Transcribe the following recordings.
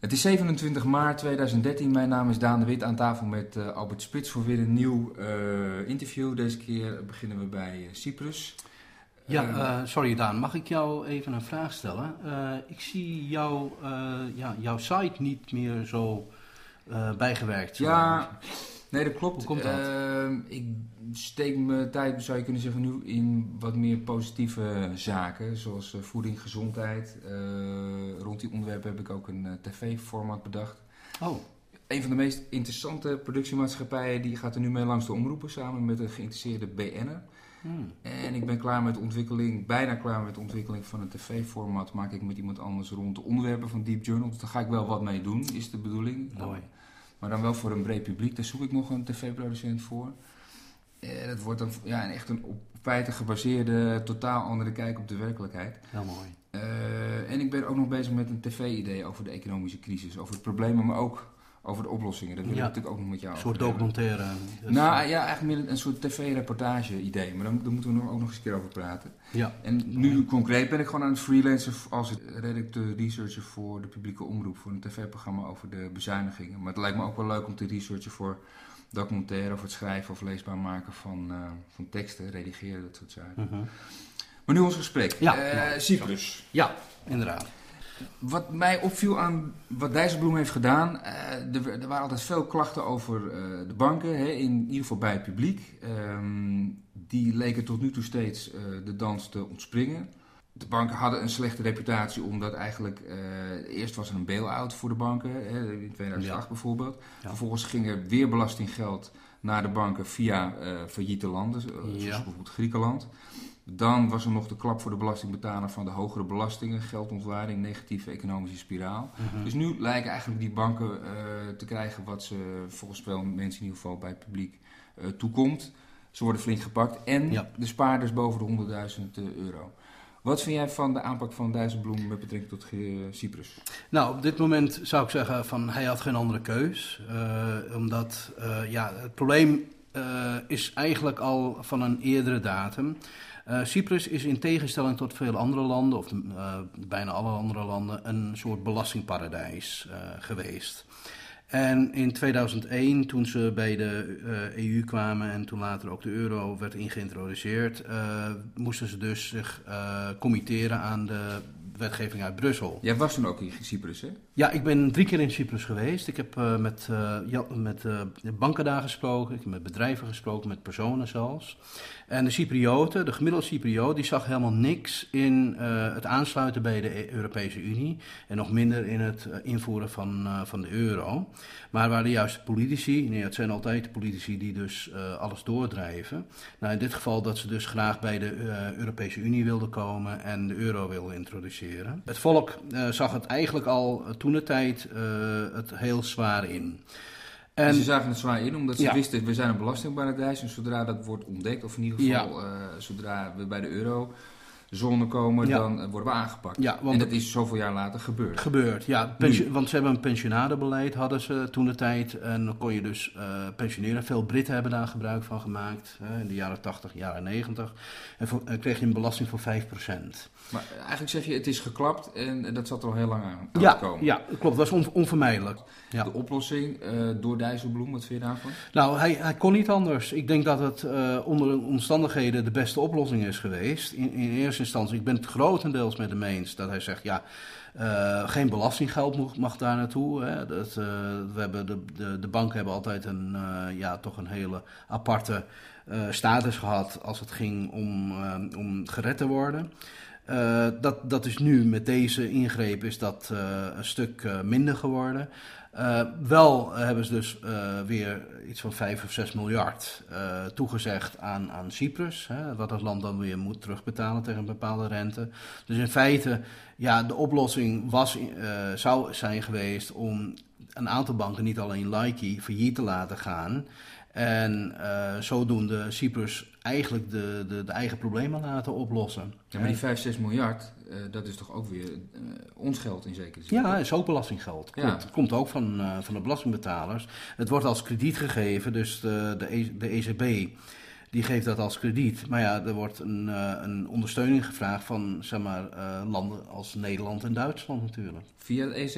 Het is 27 maart 2013. Mijn naam is Daan de Wit, aan tafel met Albert Spits voor weer een nieuw interview. Deze keer beginnen we bij Cyprus. Sorry Daan, mag ik jou even een vraag stellen? Ik zie jouw site niet meer zo bijgewerkt. Ja, nee, dat klopt. Hoe komt dat? Ik steek mijn tijd, zou je kunnen zeggen, nu in wat meer positieve zaken. Zoals voeding, gezondheid. Rond die onderwerpen heb ik ook een tv-format bedacht. Oh. Een van de meest interessante productiemaatschappijen die gaat er nu mee langs de omroepen samen met een geïnteresseerde BN'er. En ik ben klaar met de ontwikkeling, bijna klaar met de ontwikkeling van een tv-format. Maak ik met iemand anders rond de onderwerpen van Deep Journal. Dus daar ga ik wel wat mee doen, is de bedoeling. Mooi. Maar dan wel voor een breed publiek. Daar zoek ik nog een tv-producent voor. Dat wordt dan echt een op feiten gebaseerde, totaal andere kijk op de werkelijkheid. Heel mooi. En ik ben ook nog bezig met een tv-idee over de economische crisis. Over de problemen, maar ook over de oplossingen. Dat wil ik natuurlijk ook nog met jou Een soort over documentaire. eigenlijk meer een soort tv-reportage-idee. Maar daar moeten we ook nog eens een keer over praten. Ja. En nu concreet ben ik gewoon aan het freelancen als redacteur-researcher voor de publieke omroep. Voor een tv-programma over de bezuinigingen. Maar het lijkt me ook wel leuk om te researchen voor documentaire, of het schrijven of leesbaar maken van teksten, redigeren, dat soort zaken. Uh-huh. Maar nu ons gesprek. Cyprus. Ja, inderdaad. Wat mij opviel aan wat Dijsselbloem heeft gedaan, er waren altijd veel klachten over de banken, in ieder geval bij het publiek. Die leken tot nu toe steeds de dans te ontspringen. De banken hadden een slechte reputatie omdat eigenlijk eerst was er een bail-out voor de banken, in 2008 bijvoorbeeld. Ja. Vervolgens ging er weer belastinggeld naar de banken via failliete landen, zoals bijvoorbeeld Griekenland. Dan was er nog de klap voor de belastingbetaler van de hogere belastingen, geldontwaarding, negatieve economische spiraal. Uh-huh. Dus nu lijken eigenlijk die banken te krijgen wat ze volgens veel mensen in ieder geval bij het publiek toekomt. Ze worden flink gepakt en de spaarders boven de €100.000. Wat vind jij van de aanpak van Dijsselbloem met betrekking tot Cyprus? Nou, op dit moment zou ik zeggen van hij had geen andere keus. Omdat het probleem is eigenlijk al van een eerdere datum. Cyprus is in tegenstelling tot veel andere landen, of bijna alle andere landen, een soort belastingparadijs geweest. En in 2001, toen ze bij de EU kwamen en toen later ook de euro werd geïntroduceerd, moesten ze dus zich committeren aan de wetgeving uit Brussel. Jij was toen ook in Cyprus, hè? Ja, ik ben 3 keer in Cyprus geweest. Ik heb met banken daar gesproken, ik heb met bedrijven gesproken, met personen zelfs. En de Cyprioten, de gemiddelde Cypriot, die zag helemaal niks in het aansluiten bij de Europese Unie. En nog minder in het invoeren van de euro. Maar waren juist de politici, het zijn altijd de politici die dus alles doordrijven. Nou, in dit geval dat ze dus graag bij de Europese Unie wilden komen en de euro wilden introduceren. Het volk zag het eigenlijk al toentertijd het heel zwaar in. En ze zagen het zwaar in, omdat ze wisten, we zijn een belastingparadijs. En zodra dat wordt ontdekt, of in ieder geval zodra we bij de eurozone komen, dan worden we aangepakt. Ja, en dat is zoveel jaar later gebeurd. Want ze hebben een pensionadebeleid, hadden ze toentertijd. En dan kon je dus pensioneren. Veel Britten hebben daar gebruik van gemaakt, in de jaren 80, jaren 90. En kreeg je een belasting voor 5%. Maar eigenlijk zeg je, het is geklapt en dat zat er al heel lang aan te komen. Ja, klopt. Dat was onvermijdelijk. Ja. De oplossing door Dijsselbloem, wat vind je daarvan? Nou, hij kon niet anders. Ik denk dat het onder de omstandigheden de beste oplossing is geweest. In eerste instantie, ik ben het grotendeels met hem eens dat hij zegt, geen belastinggeld mag daar naartoe. Hè. De banken hebben altijd toch een hele aparte status gehad als het ging om gered te worden. Dat is nu met deze ingreep is dat een stuk minder geworden. Wel hebben ze dus weer iets van 5 of 6 miljard toegezegd aan Cyprus. Wat het land dan weer moet terugbetalen tegen een bepaalde rente. Dus in feite, de oplossing zou zijn geweest om een aantal banken, niet alleen Laiki, failliet te laten gaan. En zodoende Cyprus eigenlijk de eigen problemen laten oplossen. Ja, maar die 5-6 miljard, dat is toch ook weer ons geld in zekere zin? Ja, dat is ook belastinggeld. Het komt ook van de belastingbetalers. Het wordt als krediet gegeven, dus de ECB die geeft dat als krediet. Maar er wordt een ondersteuning gevraagd van landen als Nederland en Duitsland natuurlijk. Via het ESM?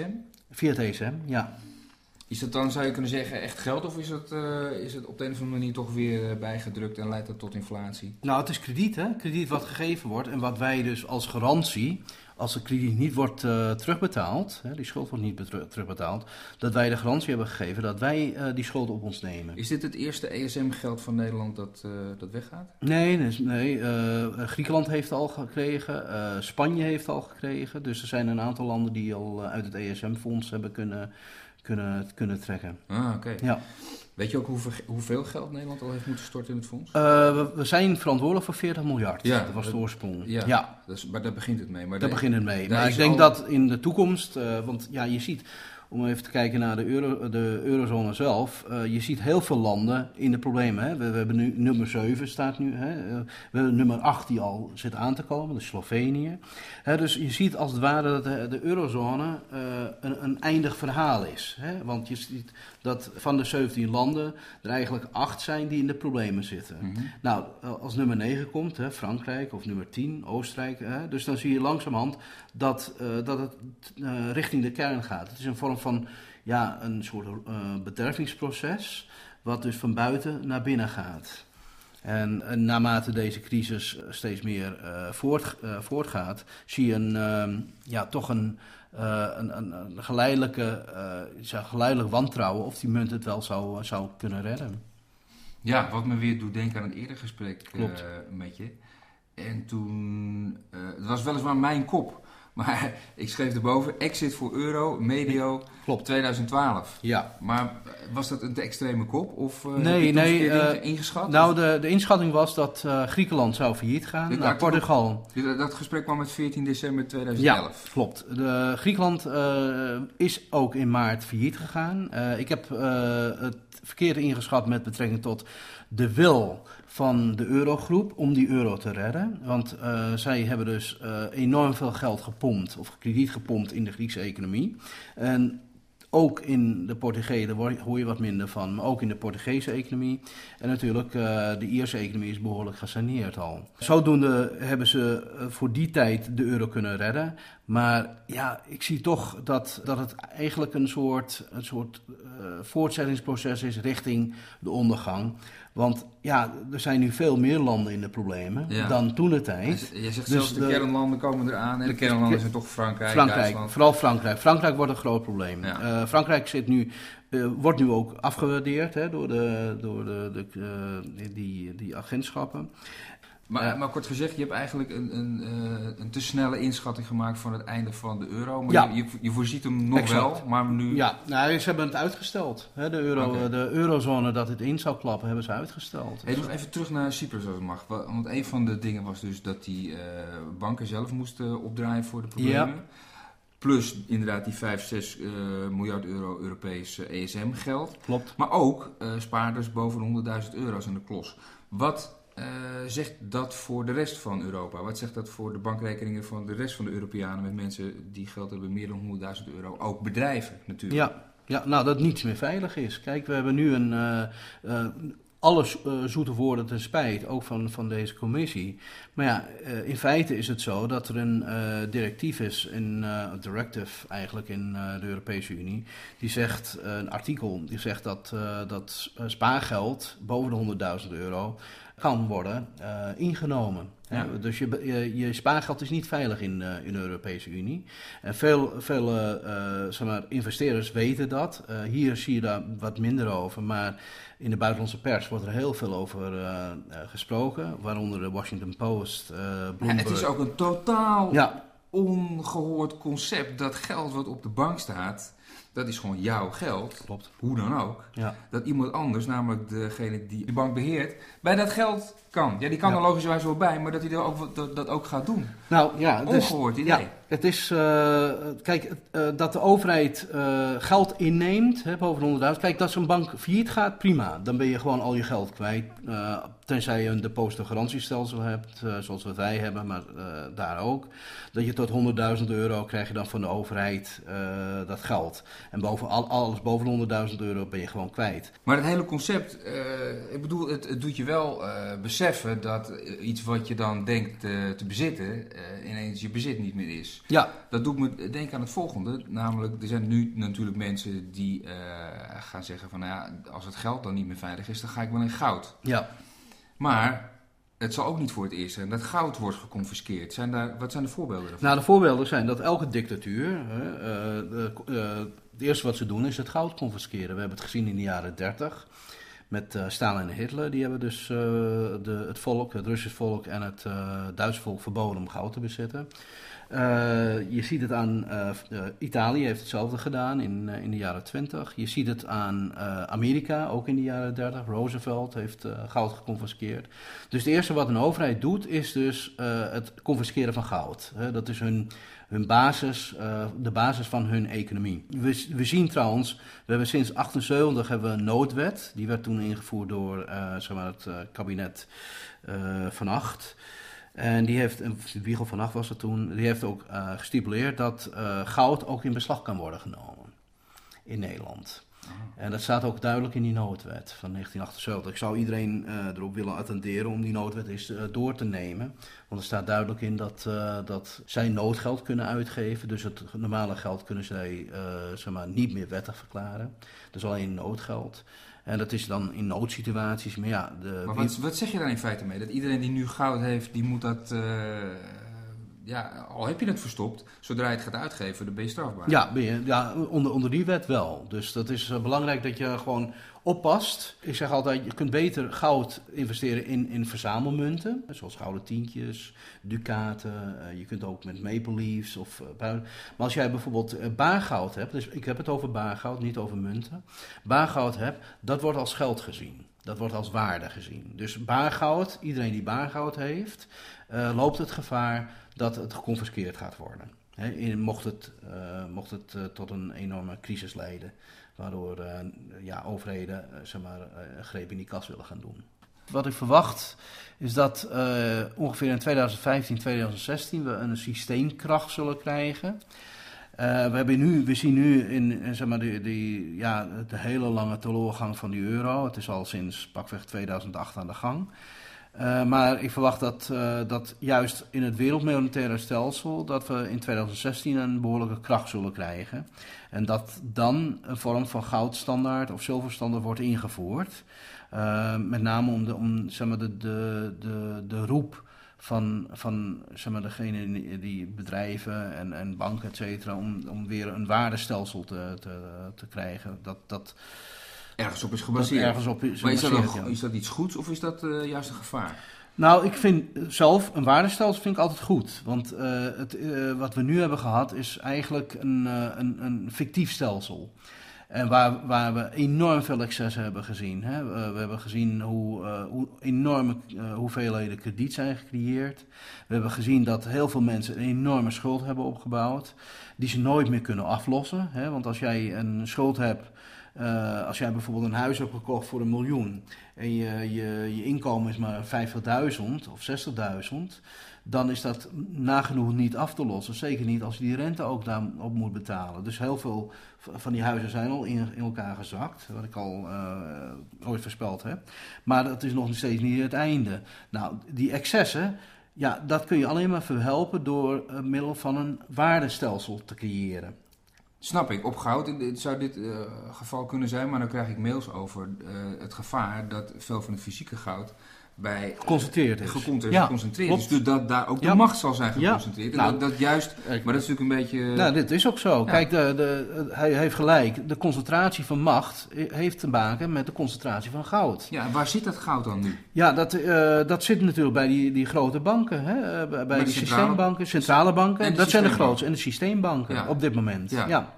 Via het ESM, ja. Is dat dan, zou je kunnen zeggen, echt geld of is het op de een of andere manier toch weer bijgedrukt en leidt dat tot inflatie? Nou, het is krediet, hè? Krediet wat gegeven wordt en wat wij dus als garantie, als het krediet niet wordt terugbetaald, die schuld wordt niet terugbetaald, dat wij de garantie hebben gegeven dat wij die schuld op ons nemen. Is dit het eerste ESM-geld van Nederland dat weggaat? Nee. Griekenland heeft al gekregen, Spanje heeft al gekregen, dus er zijn een aantal landen die al uit het ESM-fonds hebben kunnen trekken. Ah, oké. Ja. Weet je ook hoeveel geld Nederland al heeft moeten storten in het fonds? We zijn verantwoordelijk voor 40 miljard. Ja, dat was de oorsprong. Ja. Maar daar begint het mee. Daar begint het mee. Maar ik denk dat in de toekomst, want ja, je ziet, om even te kijken naar de eurozone zelf, je ziet heel veel landen in de problemen. Hè. We hebben nu nummer 7 staat nu. Hè. We hebben nummer 8 die al zit aan te komen, dat is Slovenië. Dus je ziet als het ware dat de eurozone een eindig verhaal is. Hè. Want je ziet dat van de 17 landen er eigenlijk 8 zijn die in de problemen zitten. Mm-hmm. Nou, als nummer 9 komt, Frankrijk of nummer 10, Oostenrijk. Dus dan zie je langzamerhand dat het richting de kern gaat. Het is een vorm van een soort bedervingsproces, wat dus van buiten naar binnen gaat. En naarmate deze crisis steeds meer voortgaat, zie je toch een geleidelijk wantrouwen of die munt het wel zou kunnen redden. Ja, wat me weer doet denken aan een eerder gesprek met je. En toen, het was weliswaar mijn kop, maar ik schreef erboven, exit voor euro, medio, Klopt. 2012. Ja. Maar was dat een te extreme kop? Of nee, ingeschat? Nou, de inschatting was dat Griekenland zou failliet gaan naar Portugal. Dat gesprek kwam met 14 december 2011. Ja, klopt. Griekenland is ook in maart failliet gegaan. Ik heb het verkeerd ingeschat met betrekking tot de wil van de eurogroep om die euro te redden. Want zij hebben dus enorm veel geld gepompt, of krediet gepompt in de Griekse economie. En ook in de Portugezen, daar hoor je wat minder van, maar ook in de Portugese economie. En natuurlijk, de Ierse economie is behoorlijk gesaneerd al. Zodoende hebben ze voor die tijd de euro kunnen redden. Maar ja, ik zie toch dat het eigenlijk een soort voortzettingsproces is richting de ondergang. Want ja, er zijn nu veel meer landen in de problemen dan toentertijd. Je zegt zelfs de kernlanden komen eraan. En de kernlanden zijn toch Frankrijk, Duitsland. Vooral Frankrijk. Frankrijk wordt een groot probleem. Ja. Frankrijk wordt nu ook afgewaardeerd door die agentschappen. Maar kort gezegd, je hebt eigenlijk een te snelle inschatting gemaakt van het einde van de euro. Maar je voorziet hem nog wel, maar nu... Ja, ze hebben het uitgesteld. De eurozone dat het in zou klappen, hebben ze uitgesteld. Hey, nog even terug naar Cyprus als het mag. Want een van de dingen was dus dat die banken zelf moesten opdraaien voor de problemen. Ja. Plus inderdaad die 5-6 miljard euro Europees ESM geld. Klopt. Maar ook spaarders boven de €100.000 aan de klos. Wat zegt dat voor de rest van Europa? Wat zegt dat voor de bankrekeningen van de rest van de Europeanen met mensen die geld hebben meer dan €100.000? Ook bedrijven natuurlijk. Ja, nou dat niets meer veilig is. Kijk, we hebben nu alle zoete woorden ten spijt, ook van deze commissie. Maar ja, in feite is het zo dat er een directief is, een directive eigenlijk in de Europese Unie, die zegt, een artikel, die zegt dat spaargeld boven de €100.000 kan worden ingenomen. Ja. Dus je spaargeld is niet veilig in de Europese Unie. En veel investeerders weten dat. Hier zie je daar wat minder over, maar in de buitenlandse pers wordt er heel veel over gesproken, waaronder de Washington Post, Bloomberg. Het is ook een totaal ongehoord concept dat geld wat op de bank staat, dat is gewoon jouw geld. Klopt. Hoe dan ook. Ja. Dat iemand anders, namelijk degene die de bank beheert, bij dat geld kan. Ja, die kan er logischerwijs wel bij, maar dat hij dat ook gaat doen. Nou ja, ongehoord idee. Ja, het is, dat de overheid geld inneemt boven de €100.000. Kijk, dat zo'n bank failliet gaat, prima. Dan ben je gewoon al je geld kwijt. Tenzij je een depositogarantiestelsel hebt, zoals wij hebben, maar daar ook. Dat je tot €100.000 krijg je dan van de overheid dat geld. En alles boven de €100.000 ben je gewoon kwijt. Maar het hele concept, ik bedoel, het doet je wel beseffen dat iets wat je dan denkt te bezitten, ineens je bezit niet meer is. is. Ja. Dat doet me denken aan het volgende. Namelijk, er zijn nu natuurlijk mensen die gaan zeggen van... Nou ja, als het geld dan niet meer veilig is, dan ga ik wel in goud. Ja. Maar het zal ook niet voor het eerst zijn dat goud wordt geconfiskeerd. Wat zijn de voorbeelden daarvan? Nou, de voorbeelden zijn dat elke dictatuur... het eerste wat ze doen is het goud confisceren. We hebben het gezien in de jaren 30... Met Stalin en Hitler, die hebben dus het volk, het Russisch volk en het Duitse volk verboden om goud te bezitten. Je ziet het aan, Italië heeft hetzelfde gedaan in de jaren 20. Je ziet het aan Amerika, ook in de jaren 30. Roosevelt heeft goud geconfiskeerd. Dus het eerste wat een overheid doet, is dus het confisceren van goud. Dat is hun basis, de basis van hun economie. We zien trouwens, we hebben sinds 1978 hebben we een noodwet. Die werd toen ingevoerd door het kabinet Van Agt. En die heeft, Wiegel van Agt was het toen, die heeft ook gestipuleerd dat goud ook in beslag kan worden genomen in Nederland. En dat staat ook duidelijk in die noodwet van 1978. Ik zou iedereen erop willen attenderen om die noodwet eens door te nemen. Want er staat duidelijk in dat zij noodgeld kunnen uitgeven. Dus het normale geld kunnen zij niet meer wettig verklaren. Dus alleen noodgeld. En dat is dan in noodsituaties. Maar ja, maar wat zeg je daar in feite mee? Dat iedereen die nu goud heeft, die moet dat... al heb je het verstopt, zodra je het gaat uitgeven, dan ben je strafbaar. Ja, onder die wet wel. Dus dat is belangrijk dat je gewoon oppast. Ik zeg altijd, je kunt beter goud investeren in verzamelmunten. Zoals gouden tientjes, ducaten. Je kunt ook met maple leaves of maar als jij bijvoorbeeld baargoud hebt, dus ik heb het over baargoud, niet over munten. Baargoud hebt, dat wordt als geld gezien. Dat wordt als waarde gezien. Dus baargoud, iedereen die baargoud heeft, loopt het gevaar dat het geconfiskeerd gaat worden. Mocht het tot een enorme crisis leiden, waardoor overheden een greep in die kas willen gaan doen. Wat ik verwacht is dat ongeveer in 2015, 2016 we een systeemkracht zullen krijgen. We zien nu in de hele lange teleurgang van die euro. Het is al sinds pakweg 2008 aan de gang. Maar ik verwacht dat juist in het wereldmonetaire stelsel dat we in 2016 een behoorlijke kracht zullen krijgen. En dat dan een vorm van goudstandaard of zilverstandaard wordt ingevoerd. Met name om de roep van degene die bedrijven en banken, et cetera, om weer een waardestelsel te krijgen. Dat ergens op is gebaseerd. Maar is dat iets goeds of is dat juist een gevaar? Nou, ik vind zelf een waardestelsel vind ik altijd goed. Want wat we nu hebben gehad is eigenlijk een fictief stelsel. En waar we enorm veel excessen hebben gezien. Hè. We hebben gezien hoe enorme hoeveelheden krediet zijn gecreëerd. We hebben gezien dat heel veel mensen een enorme schuld hebben opgebouwd. Die ze nooit meer kunnen aflossen. Hè. Want als jij een schuld hebt... als jij bijvoorbeeld een huis hebt gekocht voor 1 miljoen en je inkomen is maar 50.000 of 60.000, dan is dat nagenoeg niet af te lossen. Zeker niet als je die rente ook daarop moet betalen. Dus heel veel van die huizen zijn al in elkaar gezakt, wat ik al ooit voorspeld heb. Maar dat is nog steeds niet het einde. Nou, die excessen, ja, dat kun je alleen maar verhelpen door middel van een waardestelsel te creëren. Snap ik, op goud zou dit geval kunnen zijn, maar dan krijg ik mails over het gevaar dat veel van het fysieke goud bij geconcentreerd is. Geconcentreerd is. Dus dat daar ook de macht zal zijn geconcentreerd. Ja. En dat juist, maar dat is natuurlijk een beetje... Nou, dit is ook zo. Ja. Kijk, hij heeft gelijk. De concentratie van macht heeft te maken met de concentratie van goud. Ja, waar zit dat goud dan nu? Ja, dat zit natuurlijk bij die grote banken. Hè? Bij die systeembanken, centrale banken. Dat zijn de grootste. En de systeembanken op dit moment. Ja.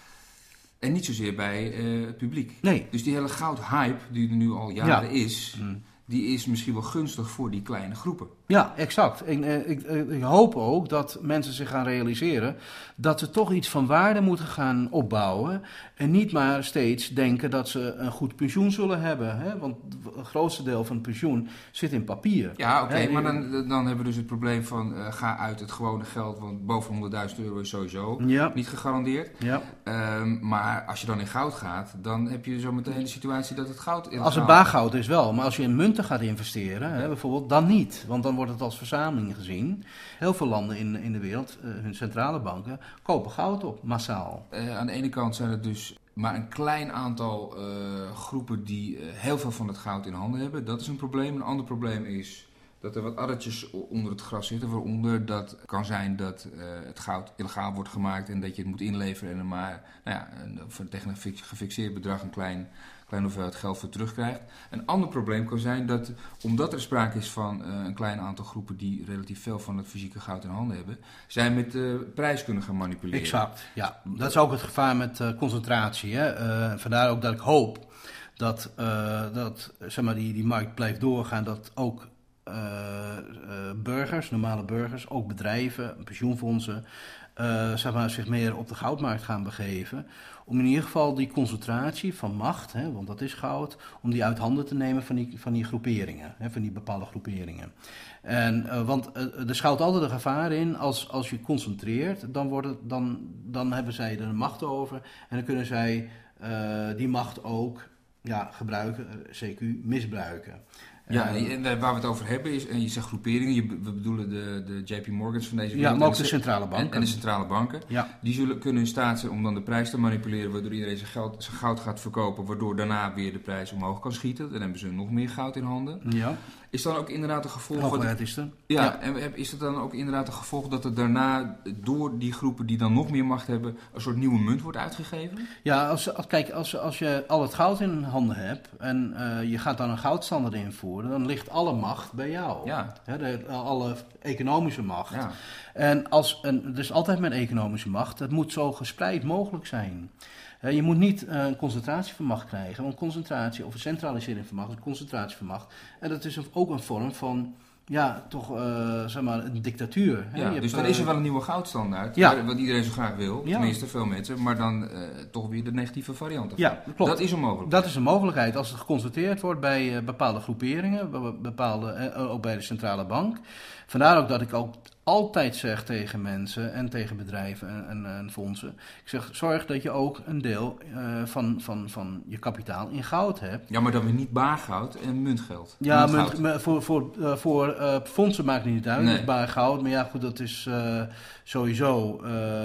En niet zozeer bij het publiek. Nee. Dus die hele goudhype die er nu al jaren is... die is misschien wel gunstig voor die kleine groepen. Ja, exact. Ik hoop ook dat mensen zich gaan realiseren dat ze toch iets van waarde moeten gaan opbouwen. En niet maar steeds denken dat ze een goed pensioen zullen hebben. Hè? Want het grootste deel van het pensioen zit in papier. Ja, oké, maar dan hebben we dus het probleem van ga uit het gewone geld, want boven 100.000 euro is sowieso niet gegarandeerd. Ja. Maar als je dan in goud gaat, dan heb je zo meteen de situatie dat het goud... Als het baargoud is wel, maar als je in munten gaat investeren, hè, bijvoorbeeld, dan niet. Want dan wordt het als verzameling gezien. Heel veel landen in de wereld, hun centrale banken, kopen goud op, massaal. Aan de ene kant zijn het dus maar een klein aantal groepen die heel veel van het goud in handen hebben. Dat is een probleem. Een ander probleem is dat er wat addertjes onder het gras zitten. Waaronder dat kan zijn dat het goud illegaal wordt gemaakt en dat je het moet inleveren en er maar tegen een gefixeerd bedrag een klein hoeveelheid geld voor terugkrijgt. Een ander probleem kan zijn dat, omdat er sprake is van een klein aantal groepen die relatief veel van het fysieke goud in handen hebben, zij met de prijs kunnen gaan manipuleren. Exact, ja. Dat is ook het gevaar met concentratie. Hè? Vandaar ook dat ik hoop dat zeg maar, die markt blijft doorgaan, dat ook burgers, normale burgers, ook bedrijven, pensioenfondsen, zeg maar, zich meer op de goudmarkt gaan begeven. Om in ieder geval die concentratie van macht, hè, want dat is goud, om die uit handen te nemen van die groeperingen, hè, van die bepaalde groeperingen. Want er schuilt altijd een gevaar in, als je concentreert, dan hebben zij er een macht over en dan kunnen zij die macht ook gebruiken, CQ misbruiken. Ja, en waar we het over hebben is, en je zegt groeperingen, we bedoelen de JP Morgans van deze wereld. Ja, maar ook de centrale banken. En de centrale banken. Ja. Die kunnen in staat zijn om dan de prijs te manipuleren, waardoor iedereen zijn goud gaat verkopen, waardoor daarna weer de prijs omhoog kan schieten. Dan hebben ze nog meer goud in handen. Ja. Is dan ook inderdaad een gevolg... Hoogheid is er. Ja, en is het dan ook inderdaad een gevolg dat er daarna door die groepen die dan nog meer macht hebben, een soort nieuwe munt wordt uitgegeven? Ja, als je al het goud in handen hebt en je gaat dan een goudstandaard invoeren, dan ligt alle macht bij jou. Ja. Alle economische macht. Ja. En dus altijd met economische macht, het moet zo gespreid mogelijk zijn. Je moet niet een concentratie van macht krijgen, want concentratie of een centralisering van macht, een concentratie van macht. En dat is ook een vorm van, zeg maar, een dictatuur. Ja, dus dan is er wel een nieuwe goudstandaard, wat iedereen zo graag wil, tenminste veel mensen, maar dan toch weer de negatieve variant ervan. Ja, klopt. Dat is een mogelijkheid. Dat is een mogelijkheid als het geconstateerd wordt bij bepaalde groeperingen, ook bij de centrale bank. Vandaar ook dat ik ook altijd zeg tegen mensen en tegen bedrijven en fondsen. Ik zeg, zorg dat je ook een deel van je kapitaal in goud hebt. Ja, maar dan weer niet baargoud en muntgeld. Ja, voor fondsen maakt het niet uit, Nee. Dus baargoud. Maar ja, goed, dat is sowieso...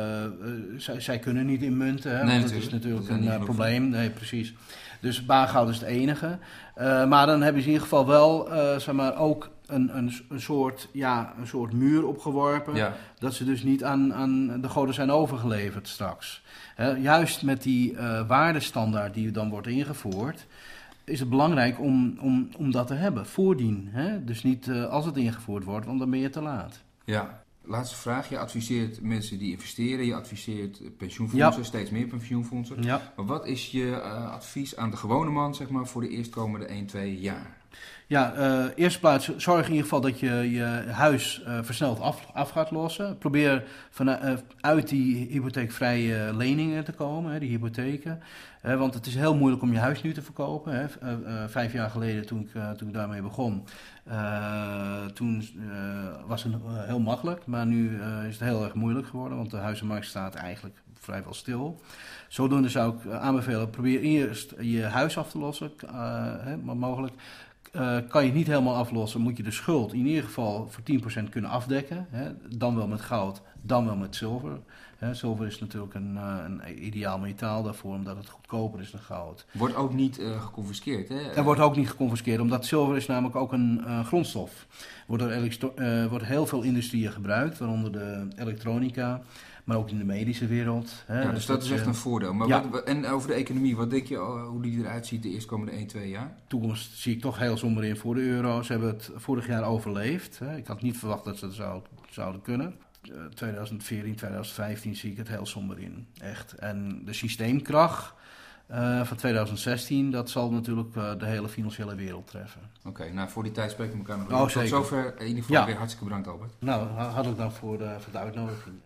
zij kunnen niet in munten, hè, want dat is natuurlijk een probleem. Nee, precies. Dus baargoud is het enige. Maar dan hebben ze in ieder geval wel, zeg maar, ook een soort muur opgeworpen. Ja. Dat ze dus niet aan de goden zijn overgeleverd straks. Juist met die waardestandaard die dan wordt ingevoerd, is het belangrijk om dat te hebben, voordien. Hè? Dus niet als het ingevoerd wordt, want dan ben je te laat. Ja. Laatste vraag. Je adviseert mensen die investeren, je adviseert pensioenfondsen, steeds meer pensioenfondsen. Ja. Maar wat is je advies aan de gewone man, zeg maar, voor de eerstkomende 1-2 jaar? Ja, eerste plaats, zorg in ieder geval dat je je huis versneld af gaat lossen. Probeer uit die hypotheekvrije leningen te komen, die hypotheken. Want het is heel moeilijk om je huis nu te verkopen. 5 jaar geleden toen ik daarmee begon, toen was het heel makkelijk. Maar nu is het heel erg moeilijk geworden, want de huizenmarkt staat eigenlijk vrijwel stil. Zodoende zou ik aanbevelen, probeer eerst je huis af te lossen, maar mogelijk. Kan je het niet helemaal aflossen, moet je de schuld in ieder geval voor 10% kunnen afdekken. Hè? Dan wel met goud, dan wel met zilver. Zilver is natuurlijk een ideaal metaal daarvoor, omdat het goedkoper is dan goud. Wordt ook niet geconfiskeerd, hè? Er wordt ook niet geconfiskeerd, omdat zilver is namelijk ook een grondstof. Wordt heel veel industrieën gebruikt, waaronder de elektronica, maar ook in de medische wereld. Hè? Ja, dus dat is echt een voordeel. Maar en over de economie, wat denk je hoe die eruit ziet de eerstkomende 1-2 jaar? Toekomst zie ik toch heel somber in voor de euro. Ze hebben het vorig jaar overleefd. Ik had niet verwacht dat ze het zouden kunnen. 2014, 2015 zie ik het heel somber in. Echt. En de systeemkracht van 2016, dat zal natuurlijk de hele financiële wereld treffen. Oké, nou voor die tijd spreken we elkaar nog. Tot zover in ieder geval weer hartstikke bedankt, Albert. Nou, hartelijk dank voor de uitnodiging.